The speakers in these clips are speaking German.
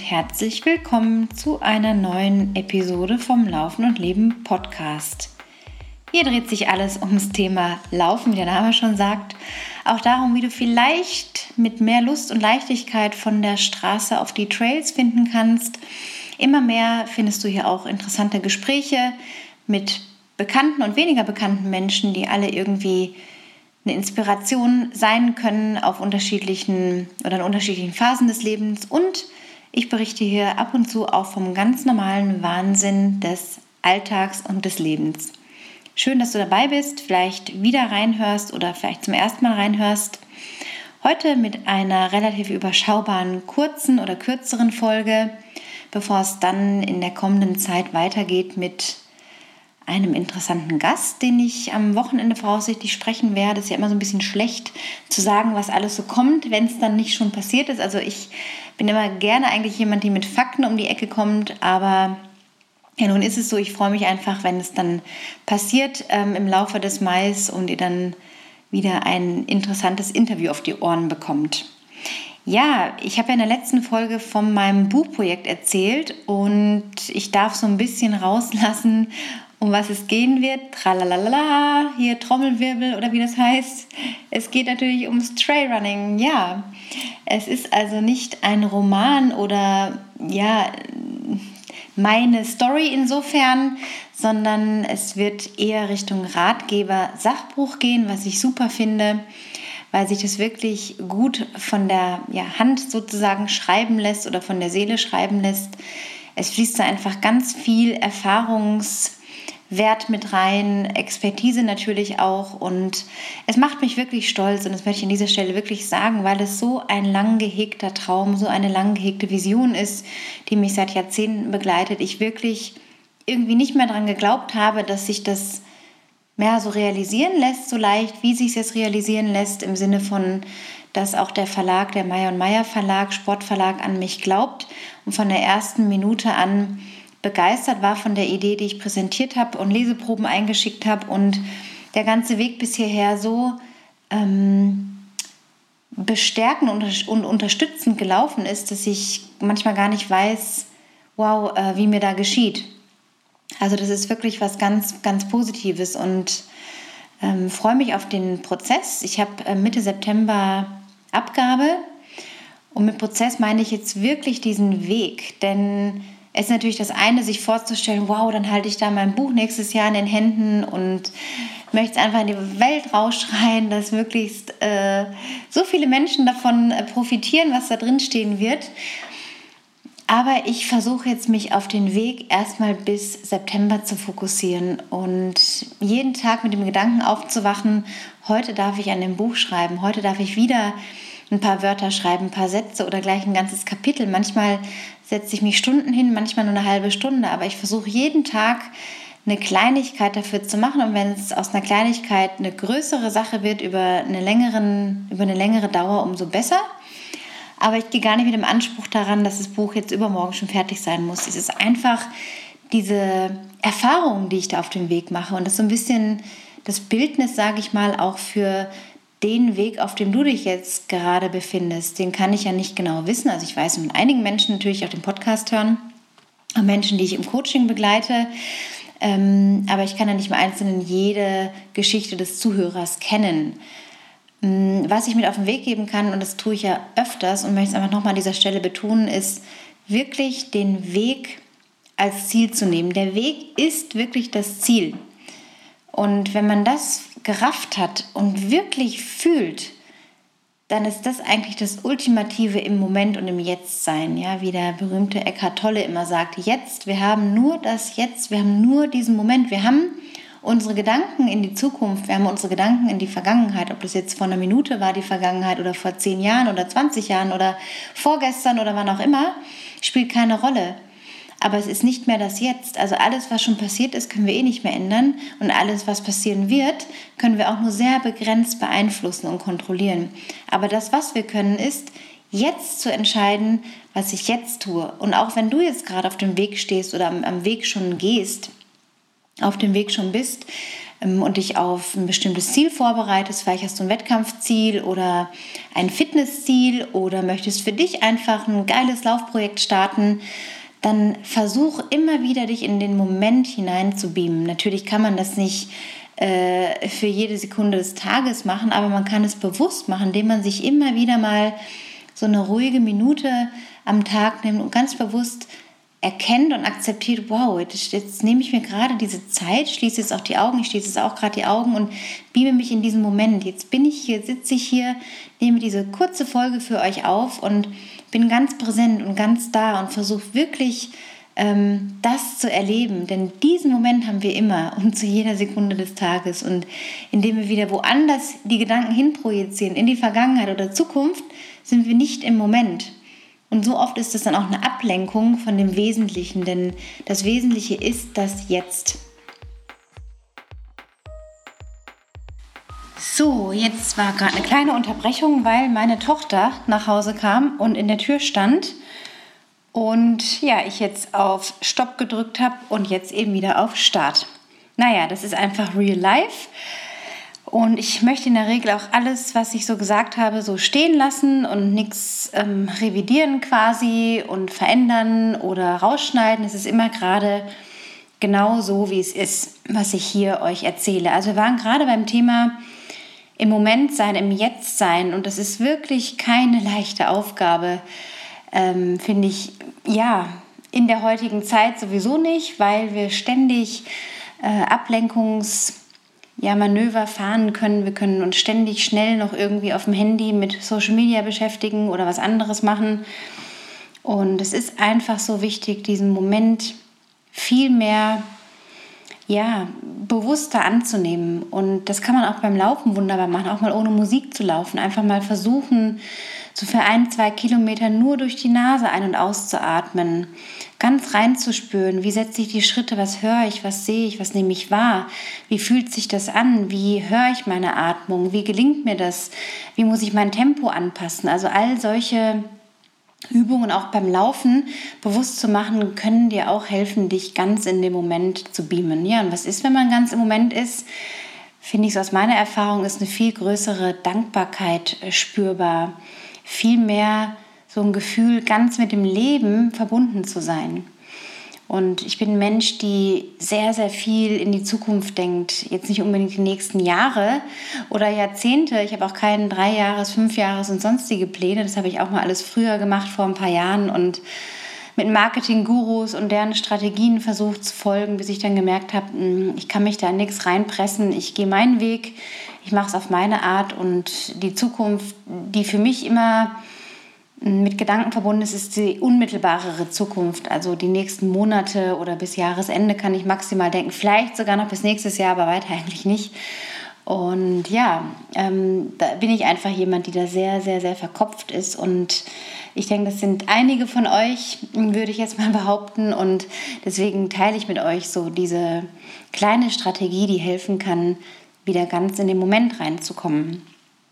herzlich willkommen zu einer neuen Episode vom Laufen und Leben Podcast. Hier dreht sich alles ums Thema Laufen, wie der Name schon sagt. Auch darum, wie du vielleicht mit mehr Lust und Leichtigkeit von der Straße auf die Trails finden kannst. Immer mehr findest du hier auch interessante Gespräche mit bekannten und weniger bekannten Menschen, die alle irgendwie eine Inspiration sein können auf unterschiedlichen Phasen des Lebens. Und ich berichte hier ab und zu auch vom ganz normalen Wahnsinn des Alltags und des Lebens. Schön, dass du dabei bist, vielleicht wieder reinhörst oder vielleicht zum ersten Mal reinhörst. Heute mit einer relativ überschaubaren kurzen oder kürzeren Folge, bevor es dann in der kommenden Zeit weitergeht mit einem interessanten Gast, den ich am Wochenende voraussichtlich sprechen werde. Es ist ja immer so ein bisschen schlecht zu sagen, was alles so kommt, wenn es dann nicht schon passiert ist. Also ich bin immer gerne eigentlich jemand, der mit Fakten um die Ecke kommt, aber ja, nun ist es so, ich freue mich einfach, wenn es dann passiert im Laufe des Mais und ihr dann wieder ein interessantes Interview auf die Ohren bekommt. Ja, ich habe ja in der letzten Folge von meinem Buchprojekt erzählt und ich darf so ein bisschen rauslassen, um was es gehen wird. Tralalala, hier Trommelwirbel oder wie das heißt. Es geht natürlich ums Trailrunning. Ja, es ist also nicht ein Roman oder meine Story insofern, sondern es wird eher Richtung Ratgeber, Sachbuch gehen, was ich super finde, weil sich das wirklich gut von der Hand sozusagen schreiben lässt oder von der Seele schreiben lässt. Es fließt da einfach ganz viel Erfahrungswert mit rein, Expertise natürlich auch, und es macht mich wirklich stolz, und das möchte ich an dieser Stelle wirklich sagen, weil es so ein lang gehegter Traum, so eine lang gehegte Vision ist, die mich seit Jahrzehnten begleitet. Ich wirklich irgendwie nicht mehr daran geglaubt habe, dass sich das mehr so realisieren lässt, so leicht, wie sich es jetzt realisieren lässt, im Sinne von, dass auch der Verlag, der Meyer & Meyer Verlag, Sportverlag, an mich glaubt und von der ersten Minute an begeistert war von der Idee, die ich präsentiert habe und Leseproben eingeschickt habe, und der ganze Weg bis hierher so bestärkend und unterstützend gelaufen ist, dass ich manchmal gar nicht weiß, wie mir da geschieht. Also das ist wirklich was ganz, ganz Positives, und freue mich auf den Prozess. Ich habe Mitte September Abgabe, und mit Prozess meine ich jetzt wirklich diesen Weg, denn es ist natürlich das eine, sich vorzustellen, dann halte ich da mein Buch nächstes Jahr in den Händen und möchte es einfach in die Welt rausschreien, dass möglichst so viele Menschen davon profitieren, was da drin stehen wird. Aber ich versuche jetzt, mich auf den Weg erstmal bis September zu fokussieren und jeden Tag mit dem Gedanken aufzuwachen, heute darf ich an dem Buch schreiben, heute darf ich wieder ein paar Wörter schreiben, ein paar Sätze oder gleich ein ganzes Kapitel. Manchmal setze ich mich Stunden hin, manchmal nur eine halbe Stunde, aber ich versuche jeden Tag eine Kleinigkeit dafür zu machen, und wenn es aus einer Kleinigkeit eine größere Sache wird über eine längere Dauer, umso besser. Aber ich gehe gar nicht mit dem Anspruch daran, dass das Buch jetzt übermorgen schon fertig sein muss. Es ist einfach diese Erfahrung, die ich da auf dem Weg mache, und das ist so ein bisschen das Bildnis, sage ich mal, auch für den Weg, auf dem du dich jetzt gerade befindest. Den kann ich ja nicht genau wissen. Also ich weiß von einigen Menschen natürlich auch den Podcast hören, Menschen, die ich im Coaching begleite, aber ich kann ja nicht im Einzelnen jede Geschichte des Zuhörers kennen. Was ich mit auf den Weg geben kann, und das tue ich ja öfters und möchte es einfach nochmal an dieser Stelle betonen, ist wirklich den Weg als Ziel zu nehmen. Der Weg ist wirklich das Ziel. Und wenn man das gerafft hat und wirklich fühlt, dann ist das eigentlich das Ultimative im Moment und im Jetzt-Sein. Ja, wie der berühmte Eckhart Tolle immer sagt, jetzt, wir haben nur das Jetzt, wir haben nur diesen Moment, wir haben unsere Gedanken in die Zukunft, wir haben unsere Gedanken in die Vergangenheit, ob das jetzt vor einer Minute war, die Vergangenheit, oder vor 10 Jahren oder 20 Jahren oder vorgestern oder wann auch immer, spielt keine Rolle. Aber es ist nicht mehr das Jetzt. Also alles, was schon passiert ist, können wir eh nicht mehr ändern. Und alles, was passieren wird, können wir auch nur sehr begrenzt beeinflussen und kontrollieren. Aber das, was wir können, ist, jetzt zu entscheiden, was ich jetzt tue. Und auch wenn du jetzt gerade auf dem Weg stehst oder am Weg schon gehst, auf dem Weg schon bist, und dich auf ein bestimmtes Ziel vorbereitest. Vielleicht hast du ein Wettkampfziel oder ein Fitnessziel oder möchtest für dich einfach ein geiles Laufprojekt starten, dann versuch immer wieder, dich in den Moment hinein zu beamen. Natürlich kann man das nicht für jede Sekunde des Tages machen, aber man kann es bewusst machen, indem man sich immer wieder mal so eine ruhige Minute am Tag nimmt und ganz bewusst erkennt und akzeptiert, wow, jetzt nehme ich mir gerade diese Zeit, schließe jetzt auch die Augen, ich schließe jetzt auch gerade die Augen und beame mich in diesen Moment. Jetzt bin ich hier, sitze ich hier, nehme diese kurze Folge für euch auf und bin ganz präsent und ganz da und versuche wirklich das zu erleben, denn diesen Moment haben wir immer und zu jeder Sekunde des Tages, und indem wir wieder woanders die Gedanken hinprojizieren, in die Vergangenheit oder Zukunft, sind wir nicht im Moment. Und so oft ist es dann auch eine Ablenkung von dem Wesentlichen, denn das Wesentliche ist das Jetzt. So, jetzt war gerade eine kleine Unterbrechung, weil meine Tochter nach Hause kam und in der Tür stand. Und ja, ich jetzt auf Stopp gedrückt habe und jetzt eben wieder auf Start. Naja, das ist einfach real life. Und ich möchte in der Regel auch alles, was ich so gesagt habe, so stehen lassen und nichts revidieren quasi und verändern oder rausschneiden. Es ist immer gerade genau so, wie es ist, was ich hier euch erzähle. Also wir waren gerade beim Thema im Moment sein, im Jetzt sein. Und das ist wirklich keine leichte Aufgabe. Finde ich, ja, in der heutigen Zeit sowieso nicht, weil wir ständig Ablenkungsmanöver fahren können. Wir können uns ständig schnell noch irgendwie auf dem Handy mit Social Media beschäftigen oder was anderes machen. Und es ist einfach so wichtig, diesen Moment viel mehr bewusster anzunehmen. Und das kann man auch beim Laufen wunderbar machen, auch mal ohne Musik zu laufen. Einfach mal versuchen, so für 1-2 Kilometer nur durch die Nase ein- und auszuatmen. Ganz reinzuspüren, wie setze ich die Schritte, was höre ich, was sehe ich, was nehme ich wahr, wie fühlt sich das an, wie höre ich meine Atmung, wie gelingt mir das, wie muss ich mein Tempo anpassen. Also all solche Übungen auch beim Laufen bewusst zu machen, können dir auch helfen, dich ganz in den Moment zu beamen. Ja, und was ist, wenn man ganz im Moment ist? Finde ich so aus meiner Erfahrung, ist eine viel größere Dankbarkeit spürbar. Viel mehr so ein Gefühl, ganz mit dem Leben verbunden zu sein. Und ich bin ein Mensch, die sehr, sehr viel in die Zukunft denkt. Jetzt nicht unbedingt die nächsten Jahre oder Jahrzehnte. Ich habe auch keinen 3-Jahres-, 5-Jahres- und sonstige Pläne. Das habe ich auch mal alles früher gemacht, vor ein paar Jahren. Und mit Marketing-Gurus und deren Strategien versucht zu folgen, bis ich dann gemerkt habe, ich kann mich da in nichts reinpressen. Ich gehe meinen Weg, ich mache es auf meine Art. Und die Zukunft, die für mich immer mit Gedanken verbunden ist die unmittelbarere Zukunft. Also die nächsten Monate oder bis Jahresende kann ich maximal denken. Vielleicht sogar noch bis nächstes Jahr, aber weiter eigentlich nicht. Und ja, da bin ich einfach jemand, die da sehr, sehr, sehr verkopft ist. Und ich denke, das sind einige von euch, würde ich jetzt mal behaupten. Und deswegen teile ich mit euch so diese kleine Strategie, die helfen kann, wieder ganz in den Moment reinzukommen.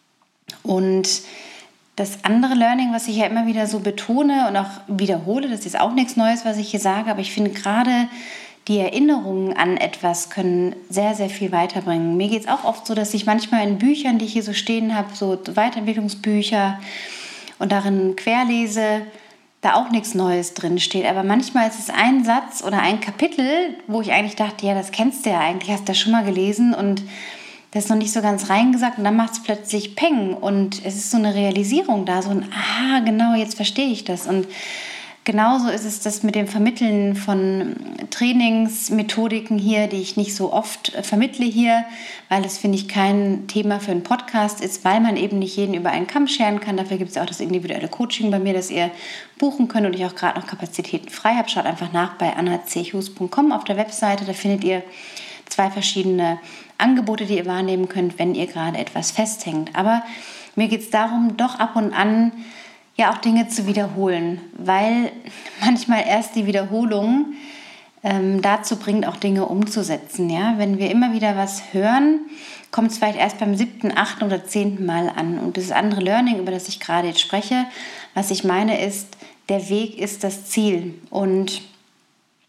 Und das andere Learning, was ich ja immer wieder so betone und auch wiederhole, das ist auch nichts Neues, was ich hier sage, aber ich finde gerade die Erinnerungen an etwas können sehr, sehr viel weiterbringen. Mir geht es auch oft so, dass ich manchmal in Büchern, die ich hier so stehen habe, so Weiterentwicklungsbücher und darin querlese, da auch nichts Neues drin steht. Aber manchmal ist es ein Satz oder ein Kapitel, wo ich eigentlich dachte, ja, das kennst du ja eigentlich, hast du das schon mal gelesen und das ist noch nicht so ganz reingesagt und dann macht es plötzlich Peng und es ist so eine Realisierung da, so ein aha, genau, jetzt verstehe ich das. Und genauso ist es das mit dem Vermitteln von Trainingsmethodiken hier, die ich nicht so oft vermittle hier, weil das, finde ich, kein Thema für einen Podcast ist, weil man eben nicht jeden über einen Kamm scheren kann. Dafür gibt es auch das individuelle Coaching bei mir, das ihr buchen könnt und ich auch gerade noch Kapazitäten frei habe. Schaut einfach nach bei annachus.com auf der Webseite, da findet ihr 2 verschiedene Angebote, die ihr wahrnehmen könnt, wenn ihr gerade etwas festhängt. Aber mir geht es darum, doch ab und an ja auch Dinge zu wiederholen, weil manchmal erst die Wiederholung dazu bringt, auch Dinge umzusetzen. Ja? Wenn wir immer wieder was hören, kommt es vielleicht erst beim 7., 8. oder 10. Mal an. Und das andere Learning, über das ich gerade jetzt spreche, was ich meine ist, der Weg ist das Ziel. Und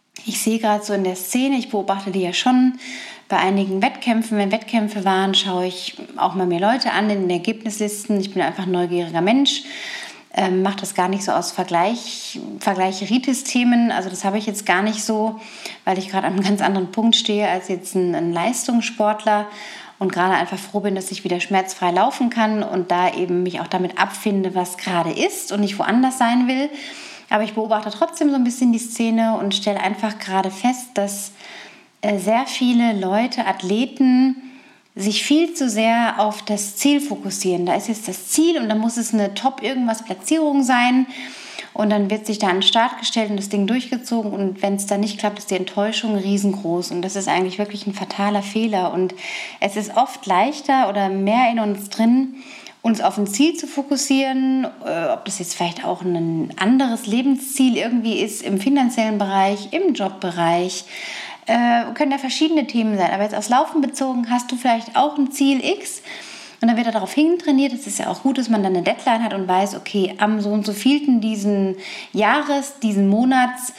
Ich sehe gerade so in der Szene, ich beobachte die ja schon bei einigen Wettkämpfen. Wenn Wettkämpfe waren, schaue ich auch mal mir Leute an in den Ergebnislisten. Ich bin einfach ein neugieriger Mensch. Mache das gar nicht so aus Vergleicheritis-Themen. Also das habe ich jetzt gar nicht so, weil ich gerade an einem ganz anderen Punkt stehe als jetzt ein Leistungssportler und gerade einfach froh bin, dass ich wieder schmerzfrei laufen kann und da eben mich auch damit abfinde, was gerade ist und nicht woanders sein will. Aber ich beobachte trotzdem so ein bisschen die Szene und stelle einfach gerade fest, dass sehr viele Leute, Athleten, sich viel zu sehr auf das Ziel fokussieren. Da ist jetzt das Ziel und dann muss es eine Top-Irgendwas-Platzierung sein und dann wird sich da an den Start gestellt und das Ding durchgezogen und wenn es dann nicht klappt, ist die Enttäuschung riesengroß und das ist eigentlich wirklich ein fataler Fehler und es ist oft leichter oder mehr in uns drin, uns auf ein Ziel zu fokussieren, ob das jetzt vielleicht auch ein anderes Lebensziel irgendwie ist, im finanziellen Bereich, im Jobbereich, können ja verschiedene Themen sein, aber jetzt aufs Laufen bezogen hast du vielleicht auch ein Ziel X und dann wird er darauf hintrainiert. Es ist ja auch gut, dass man dann eine Deadline hat und weiß, okay, am so und so vielten diesen Jahres, diesen Monats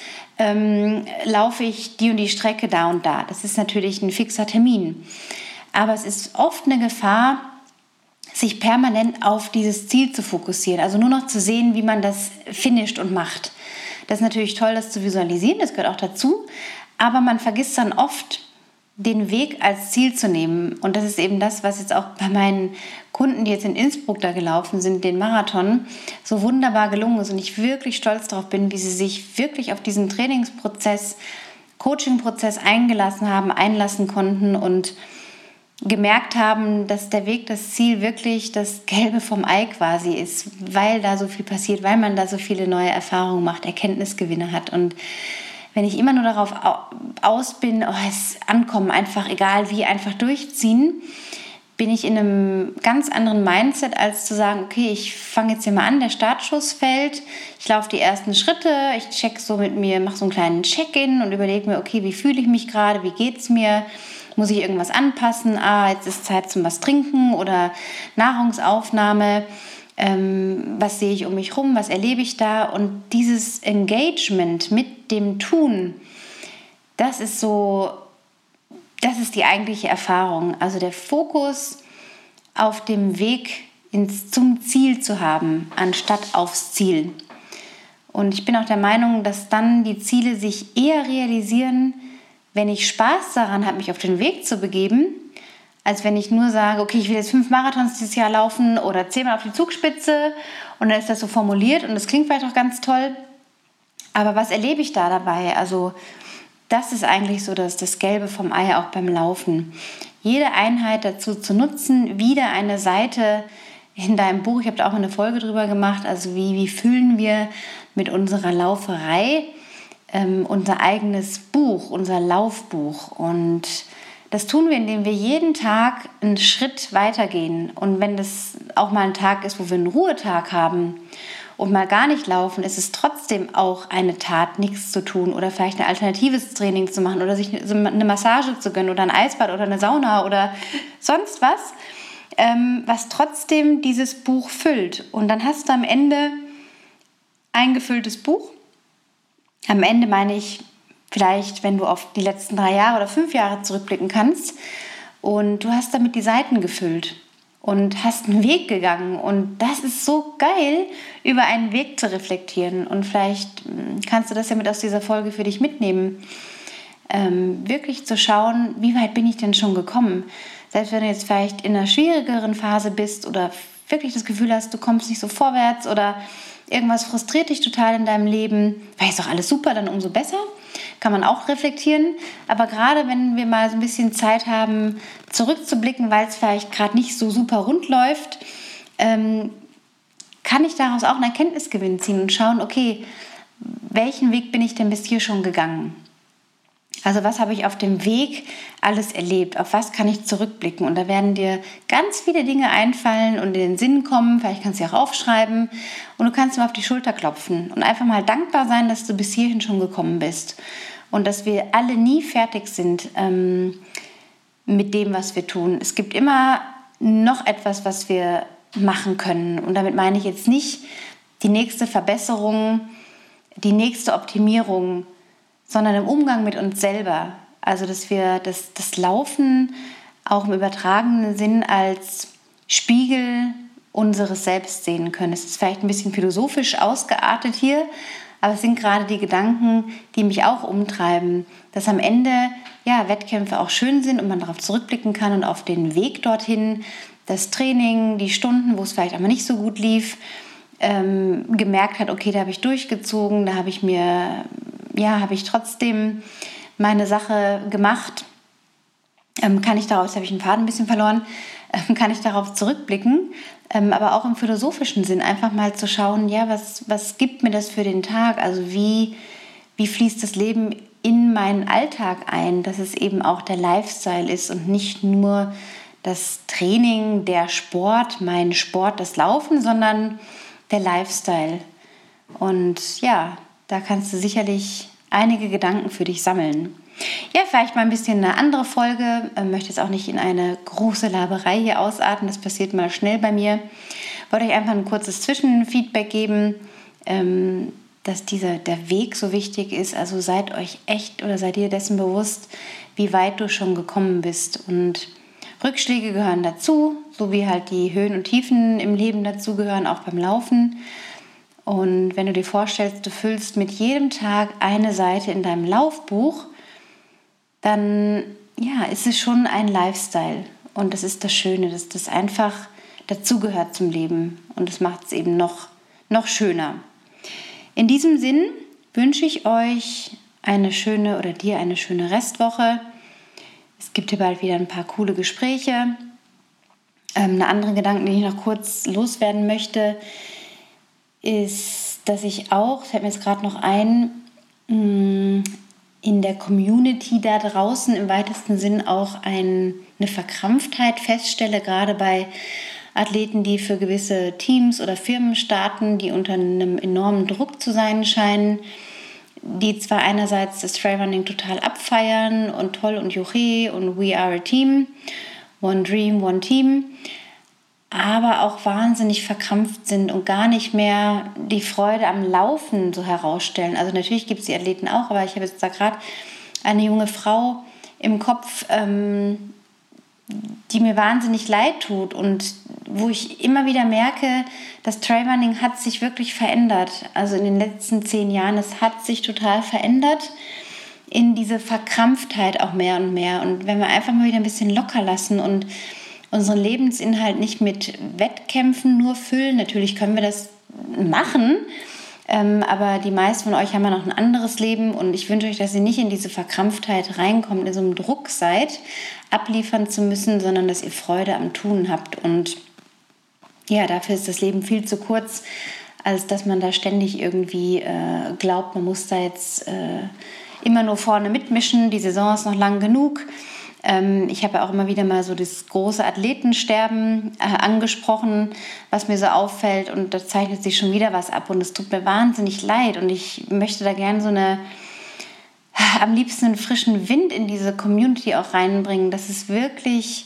laufe ich die und die Strecke da und da. Das ist natürlich ein fixer Termin. Aber es ist oft eine Gefahr, sich permanent auf dieses Ziel zu fokussieren, also nur noch zu sehen, wie man das finisht und macht. Das ist natürlich toll, das zu visualisieren, das gehört auch dazu, aber man vergisst dann oft, den Weg als Ziel zu nehmen. Und das ist eben das, was jetzt auch bei meinen Kunden, die jetzt in Innsbruck da gelaufen sind, den Marathon, so wunderbar gelungen ist. Und ich wirklich stolz darauf bin, wie sie sich wirklich auf diesen Trainingsprozess, Coachingprozess einlassen konnten und gemerkt haben, dass der Weg, das Ziel wirklich das Gelbe vom Ei quasi ist, weil da so viel passiert, weil man da so viele neue Erfahrungen macht, Erkenntnisgewinne hat. Und wenn ich immer nur darauf aus bin, es ankommen, einfach egal wie, einfach durchziehen, bin ich in einem ganz anderen Mindset, als zu sagen, okay, ich fange jetzt hier mal an, der Startschuss fällt, ich laufe die ersten Schritte, ich check so mit mir, mache so einen kleinen Check-in und überlege mir, okay, wie fühle ich mich gerade, wie geht's mir, muss ich irgendwas anpassen, jetzt ist Zeit zum was trinken oder Nahrungsaufnahme, was sehe ich um mich rum, was erlebe ich da und dieses Engagement mit dem Tun, das ist die eigentliche Erfahrung, also der Fokus auf dem Weg zum Ziel zu haben, anstatt aufs Ziel. Und ich bin auch der Meinung, dass dann die Ziele sich eher realisieren, wenn ich Spaß daran habe, mich auf den Weg zu begeben, als wenn ich nur sage, okay, ich will jetzt 5 Marathons dieses Jahr laufen oder 10-mal auf die Zugspitze und dann ist das so formuliert und das klingt vielleicht auch ganz toll, aber was erlebe ich da dabei? Also das ist eigentlich so das Gelbe vom Ei auch beim Laufen. Jede Einheit dazu zu nutzen, wieder eine Seite in deinem Buch, ich habe da auch eine Folge drüber gemacht, also wie fühlen wir mit unserer Lauferei, unser eigenes Buch, unser Laufbuch und das tun wir, indem wir jeden Tag einen Schritt weitergehen. Und wenn das auch mal ein Tag ist, wo wir einen Ruhetag haben und mal gar nicht laufen, ist es trotzdem auch eine Tat, nichts zu tun oder vielleicht ein alternatives Training zu machen oder sich eine Massage zu gönnen oder ein Eisbad oder eine Sauna oder sonst was, was trotzdem dieses Buch füllt. Und dann hast du am Ende ein gefülltes Buch. Am Ende meine ich, vielleicht, wenn du auf die letzten 3 Jahre oder 5 Jahre zurückblicken kannst und du hast damit die Seiten gefüllt und hast einen Weg gegangen und das ist so geil, über einen Weg zu reflektieren und vielleicht kannst du das ja mit aus dieser Folge für dich mitnehmen, wirklich zu schauen, wie weit bin ich denn schon gekommen, selbst wenn du jetzt vielleicht in einer schwierigeren Phase bist oder wirklich das Gefühl hast, du kommst nicht so vorwärts oder irgendwas frustriert dich total in deinem Leben, weil ist doch alles super, dann umso besser. Kann man auch reflektieren. Aber gerade wenn wir mal so ein bisschen Zeit haben, zurückzublicken, weil es vielleicht gerade nicht so super rund läuft, kann ich daraus auch einen Erkenntnisgewinn ziehen und schauen, okay, welchen Weg bin ich denn bis hier schon gegangen? Also was habe ich auf dem Weg alles erlebt? Auf was kann ich zurückblicken? Und da werden dir ganz viele Dinge einfallen und in den Sinn kommen. Vielleicht kannst du sie auch aufschreiben. Und du kannst mal auf die Schulter klopfen und einfach mal dankbar sein, dass du bis hierhin schon gekommen bist. Und dass wir alle nie fertig sind mit dem, was wir tun. Es gibt immer noch etwas, was wir machen können. Und damit meine ich jetzt nicht die nächste Verbesserung, die nächste Optimierung, sondern im Umgang mit uns selber. Also dass wir das Laufen auch im übertragenen Sinn als Spiegel unseres Selbst sehen können. Es ist vielleicht ein bisschen philosophisch ausgeartet hier, aber es sind gerade die Gedanken, die mich auch umtreiben, dass am Ende Wettkämpfe auch schön sind und man darauf zurückblicken kann und auf den Weg dorthin, das Training, die Stunden, wo es vielleicht einmal nicht so gut lief, gemerkt hat, okay, da habe ich durchgezogen, da habe ich trotzdem meine Sache gemacht. Kann ich darauf, jetzt habe ich den Faden ein bisschen verloren, kann ich darauf zurückblicken, aber auch im philosophischen Sinn einfach mal zu schauen, was gibt mir das für den Tag, also wie fließt das Leben in meinen Alltag ein, dass es eben auch der Lifestyle ist und nicht nur das Training, der Sport, mein Sport, das Laufen, sondern der Lifestyle. Und ja, da kannst du sicherlich einige Gedanken für dich sammeln. Ja, vielleicht mal ein bisschen eine andere Folge. Möchte jetzt auch nicht in eine große Laberei hier ausarten. Das passiert mal schnell bei mir. Wollte euch einfach ein kurzes Zwischenfeedback geben, dass der Weg so wichtig ist. Also seid dir dessen bewusst, wie weit du schon gekommen bist. Und Rückschläge gehören dazu, so wie halt die Höhen und Tiefen im Leben dazu gehören, auch beim Laufen. Und wenn du dir vorstellst, du füllst mit jedem Tag eine Seite in deinem Laufbuch, dann ist es schon ein Lifestyle. Und das ist das Schöne, dass das einfach dazugehört zum Leben. Und das macht es eben noch schöner. In diesem Sinn wünsche ich euch dir eine schöne Restwoche. Es gibt hier bald wieder ein paar coole Gespräche. Einen anderen Gedanken, den ich noch kurz loswerden möchte, ist, dass ich auch, fällt mir jetzt gerade noch ein, in der Community da draußen im weitesten Sinn auch eine Verkrampftheit feststelle, gerade bei Athleten, die für gewisse Teams oder Firmen starten, die unter einem enormen Druck zu sein scheinen, die zwar einerseits das Trailrunning total abfeiern und toll und juche und we are a team, one dream, one team, aber auch wahnsinnig verkrampft sind und gar nicht mehr die Freude am Laufen so herausstellen. Also natürlich gibt es die Athleten auch, aber ich habe jetzt da gerade eine junge Frau im Kopf, die mir wahnsinnig leid tut und wo ich immer wieder merke, das Trailrunning hat sich wirklich verändert. Also in den letzten 10 Jahren, es hat sich total verändert in diese Verkrampftheit auch mehr und mehr. Und wenn wir einfach mal wieder ein bisschen locker lassen und unseren Lebensinhalt nicht mit Wettkämpfen nur füllen, natürlich können wir das machen, aber die meisten von euch haben ja noch ein anderes Leben und ich wünsche euch, dass ihr nicht in diese Verkrampftheit reinkommt, in so einem Druck seid, abliefern zu müssen, sondern dass ihr Freude am Tun habt. Und ja, dafür ist das Leben viel zu kurz, als dass man da ständig irgendwie glaubt, man muss da jetzt immer nur vorne mitmischen, die Saison ist noch lang genug. Ich habe ja auch immer wieder mal so das große Athletensterben angesprochen, was mir so auffällt und da zeichnet sich schon wieder was ab und es tut mir wahnsinnig leid und ich möchte da gerne am liebsten einen frischen Wind in diese Community auch reinbringen, dass es wirklich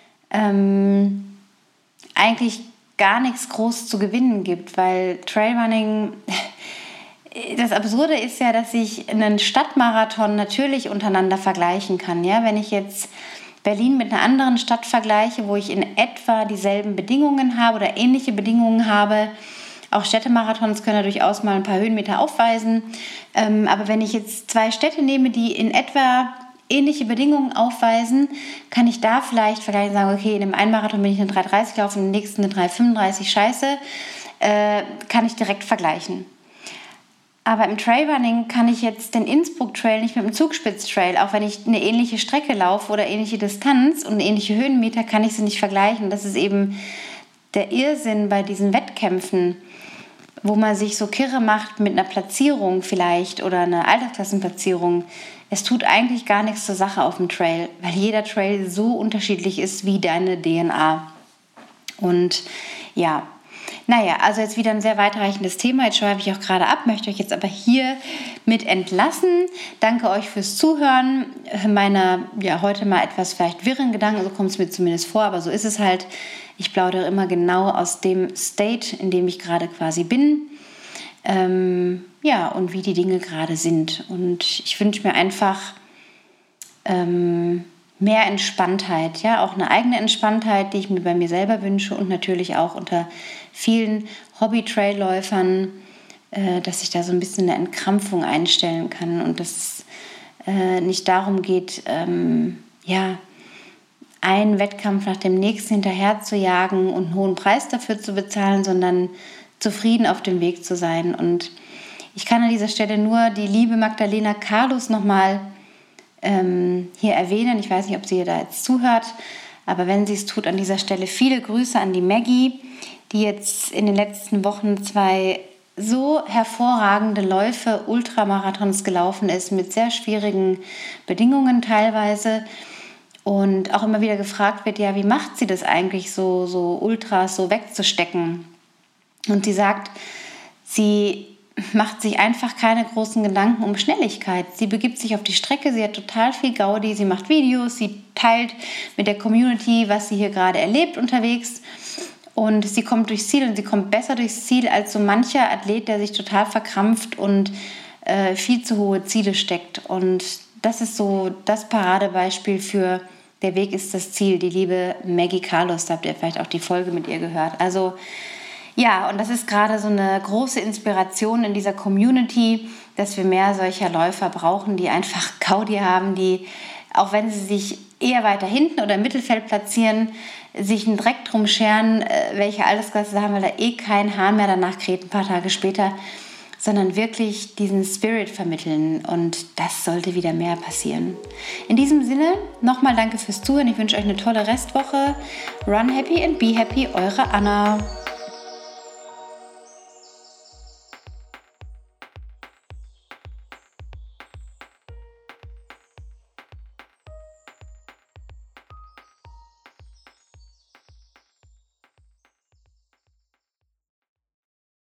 eigentlich gar nichts groß zu gewinnen gibt, weil Trailrunning, das Absurde ist ja, dass ich einen Stadtmarathon natürlich untereinander vergleichen kann. Ja? Wenn ich jetzt Berlin mit einer anderen Stadt vergleiche, wo ich in etwa dieselben Bedingungen habe oder ähnliche Bedingungen habe, auch Städtemarathons können ja durchaus mal ein paar Höhenmeter aufweisen, aber wenn ich jetzt 2 Städte nehme, die in etwa ähnliche Bedingungen aufweisen, kann ich da vielleicht vergleichen und sagen, okay, in dem einen Marathon bin ich eine 3,30 laufen, im nächsten eine 3,35, scheiße, kann ich direkt vergleichen. Aber im Trailrunning kann ich jetzt den Innsbruck-Trail nicht mit dem Zugspitz-Trail, auch wenn ich eine ähnliche Strecke laufe oder ähnliche Distanz und ähnliche Höhenmeter, kann ich sie nicht vergleichen. Das ist eben der Irrsinn bei diesen Wettkämpfen, wo man sich so kirre macht mit einer Platzierung vielleicht oder einer Altersklassenplatzierung. Es tut eigentlich gar nichts zur Sache auf dem Trail, weil jeder Trail so unterschiedlich ist wie deine DNA. Und ja, naja, also jetzt wieder ein sehr weitreichendes Thema. Jetzt schweife ich auch gerade ab, möchte euch jetzt aber hier mit entlassen. Danke euch fürs Zuhören. Meiner heute mal etwas vielleicht wirren Gedanken, so kommt es mir zumindest vor, aber so ist es halt. Ich plaudere immer genau aus dem State, in dem ich gerade quasi bin. ja, und wie die Dinge gerade sind. Und ich wünsche mir einfach mehr Entspanntheit, ja, auch eine eigene Entspanntheit, die ich mir bei mir selber wünsche und natürlich auch unter vielen Hobby-Trailläufern, dass ich da so ein bisschen eine Entkrampfung einstellen kann und dass es nicht darum geht, einen Wettkampf nach dem nächsten hinterher zu jagen und einen hohen Preis dafür zu bezahlen, sondern zufrieden auf dem Weg zu sein. Und ich kann an dieser Stelle nur die liebe Magdalena Carlos nochmal hier erwähnen. Ich weiß nicht, ob sie da jetzt zuhört, aber wenn sie es tut, an dieser Stelle viele Grüße an die Maggie, die jetzt in den letzten Wochen 2 so hervorragende Läufe, Ultramarathons gelaufen ist, mit sehr schwierigen Bedingungen teilweise. Und auch immer wieder gefragt wird, ja, wie macht sie das eigentlich, so Ultras so wegzustecken? Und sie sagt, sie macht sich einfach keine großen Gedanken um Schnelligkeit. Sie begibt sich auf die Strecke, sie hat total viel Gaudi, sie macht Videos, sie teilt mit der Community, was sie hier gerade erlebt unterwegs. Und sie kommt durchs Ziel und sie kommt besser durchs Ziel als so mancher Athlet, der sich total verkrampft und viel zu hohe Ziele steckt. Und das ist so das Paradebeispiel für der Weg ist das Ziel, die liebe Maggie Carlos. Da habt ihr vielleicht auch die Folge mit ihr gehört. Also ja, und das ist gerade so eine große Inspiration in dieser Community, dass wir mehr solcher Läufer brauchen, die einfach Gaudi haben, die, auch wenn sie sich eher weiter hinten oder im Mittelfeld platzieren, sich einen Dreck drum scheren, welche Altersklasse sie haben, weil da kein Hahn mehr danach kräht, ein paar Tage später, sondern wirklich diesen Spirit vermitteln. Und das sollte wieder mehr passieren. In diesem Sinne, nochmal danke fürs Zuhören. Ich wünsche euch eine tolle Restwoche. Run happy and be happy, eure Anna.